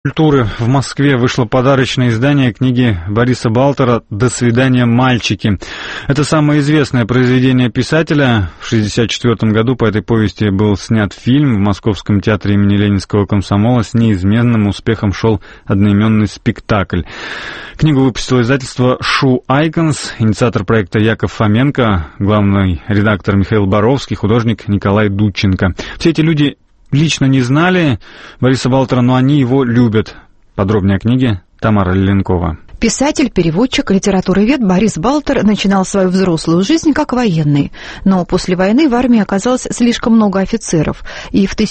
Культуры в Москве вышло подарочное издание книги Бориса Балтера «До свидания, мальчики». Это самое известное произведение писателя. В 1964 году по этой повести был снят фильм. В Московском театре имени Ленинского комсомола с неизменным успехом шел одноименный спектакль. Книгу выпустило издательство «Шу Айконс», инициатор проекта Яков Фоменко, главный редактор Михаил Боровский, художник Николай Дудченко. Все эти люди лично не знали Бориса Балтера, но они его любят. Подробнее о книге Тамара Лиленкова. Писатель, переводчик, литературовед Борис Балтер начинал свою взрослую жизнь как военный, но после войны в армии оказалось слишком много офицеров, и в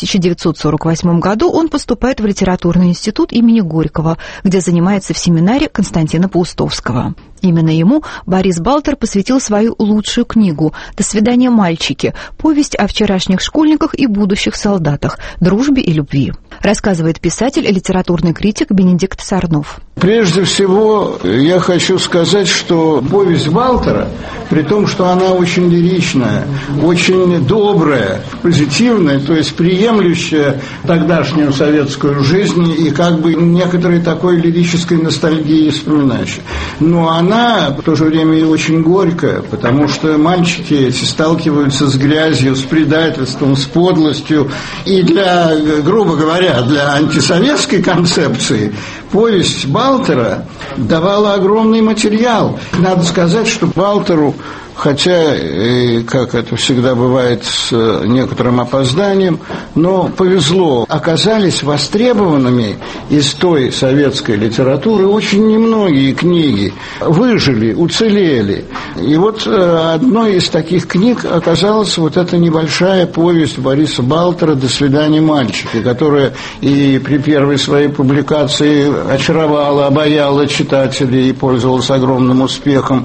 1948 году он поступает в литературный институт имени Горького, где занимается в семинаре Константина Паустовского. Именно ему Борис Балтер посвятил свою лучшую книгу «До свидания, мальчики», повесть о вчерашних школьниках и будущих солдатах, дружбе и любви. Рассказывает писатель и литературный критик Бенедикт Сарнов. Прежде всего, я хочу сказать, что повесть Балтера, при том, что она очень лиричная, очень добрая, позитивная, то есть приемлющая тогдашнюю советскую жизнь и как бы некоторой такой лирической ностальгии вспоминающей. Но она в то же время и очень горькая, потому что мальчики эти сталкиваются с грязью, с предательством, с подлостью. И грубо говоря, для антисоветской концепции повесть Балтера давала огромный материал. Надо сказать, что Балтеру, хотя, как это всегда бывает, с некоторым опозданием, но повезло, оказались востребованными из той советской литературы очень немногие книги. Выжили, уцелели. И вот одной из таких книг оказалась вот эта небольшая повесть Бориса Балтера «До свидания, мальчики», которая и при первой своей публикации очаровала, обаяла читателей и пользовалась огромным успехом.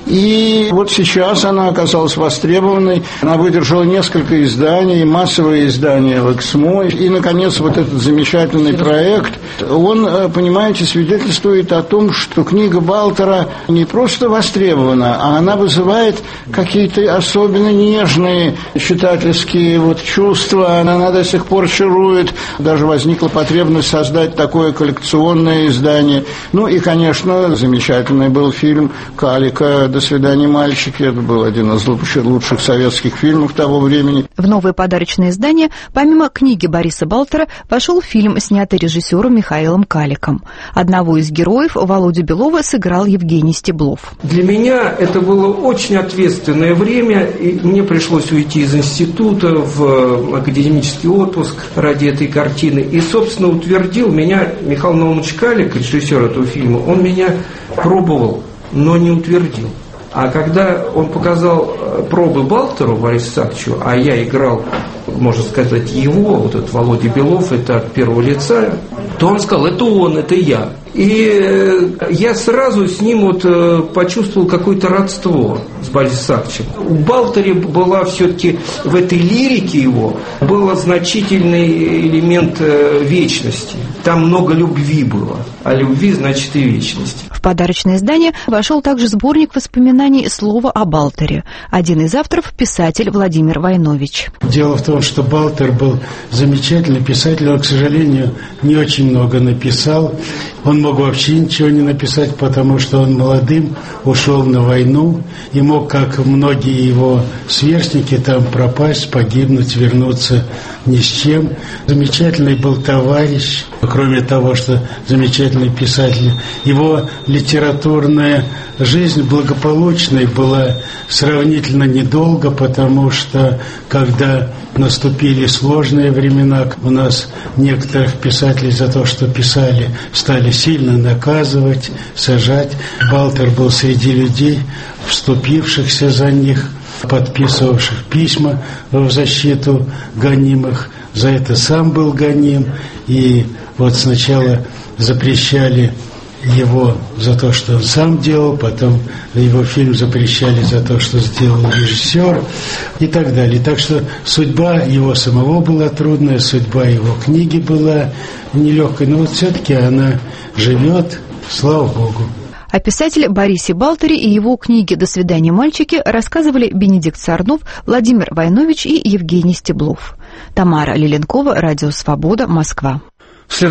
И вот сейчас она оказалась востребованной, она выдержала несколько изданий, массовые издания в Эксмо, и, наконец, вот этот замечательный проект, он, понимаете, свидетельствует о том, что книга Балтера не просто востребована, а она вызывает какие-то особенно нежные читательские чувства, она до сих пор чарует, даже возникла потребность создать такое коллекционное издание. Ну и, конечно, замечательный был фильм Калика «До свидания, мальчики». Это был один из лучших советских фильмов того времени. В новое подарочное издание, помимо книги Бориса Балтера, вошел фильм, снятый режиссером Михаилом Каликом. Одного из героев, Володю Белова, сыграл Евгений Стеблов. Для меня это было очень ответственное время, и мне пришлось уйти из института в академический отпуск ради этой картины. И, собственно, утвердил меня Михаил Наумович Калик, режиссер этого фильма, он меня пробовал, но не утвердил. А когда он показал пробы Балтеру, Борису Исааковичу, а я играл, можно сказать, его, вот этот Володя Белов, это от первого лица, то он сказал, это он, это я. И я сразу с ним почувствовал какое-то родство с Борисом Исааковичем. У Балтера была все-таки в этой лирике его был значительный элемент вечности. Там много любви было, а любви значит и вечность. В подарочное издание вошел также сборник воспоминаний «Слово о Балтере». Один из авторов – писатель Владимир Войнович. Дело в том, что Балтер был замечательный писатель, он, к сожалению, не очень много написал. Он мог вообще ничего не написать, потому что он молодым ушел на войну и мог, как многие его сверстники, там пропасть, погибнуть, вернуться ни с чем. Замечательный был товарищ, кроме того, что замечательный писатель. Его литературная жизнь благополучной была сравнительно недолго, потому что, когда наступили сложные времена, у нас некоторых писателей за то, что писали, стали сильно наказывать, сажать. Балтер был среди людей, вступившихся за них, подписывавших письма в защиту гонимых. За это сам был гоним. И вот сначала запрещали его за то, что он сам делал, потом его фильм запрещали за то, что сделал режиссер и так далее. Так что судьба его самого была трудная, судьба его книги была нелегкой, но вот все-таки она живет, слава Богу. О писателе Борисе Балтере и его книге «До свидания, мальчики» рассказывали Бенедикт Сарнов, Владимир Войнович и Евгений Стеблов. Тамара Лиленкова, Радио Свобода, Москва.